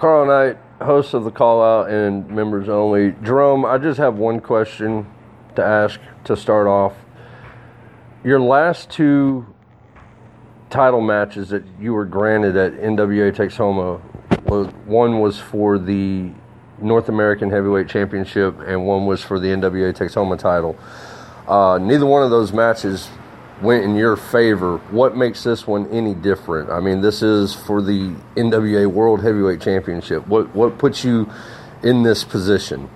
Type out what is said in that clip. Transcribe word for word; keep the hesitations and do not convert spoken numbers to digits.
Carl Knight, host of the Call Out and members only. Jerome, I just have one question to ask to start off. Your last two title matches that you were granted at N W A Texoma, was, one was for the North American Heavyweight Championship and one was for the N W A Texoma title. Uh, neither one of those matches went in your favor. What makes this one any different? I mean, this is for the N W A World Heavyweight Championship. What what puts you in this position?